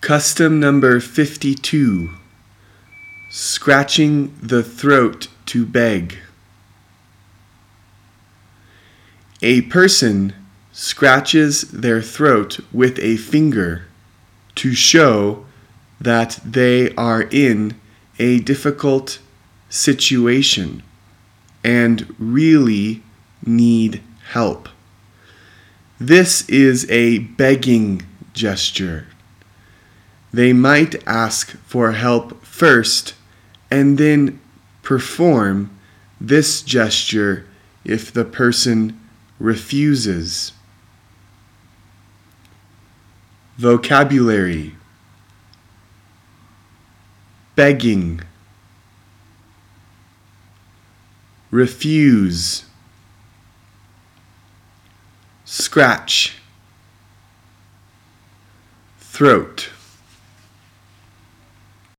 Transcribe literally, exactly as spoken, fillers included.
Custom number fifty-two. Scratching the throat to beg. A person scratches their throat with a finger to show that they are in a difficult situation and really need help. This is a begging gesture. They might ask for help first and then perform this gesture if the person refuses. Vocabulary: begging, refuse, scratch, throat.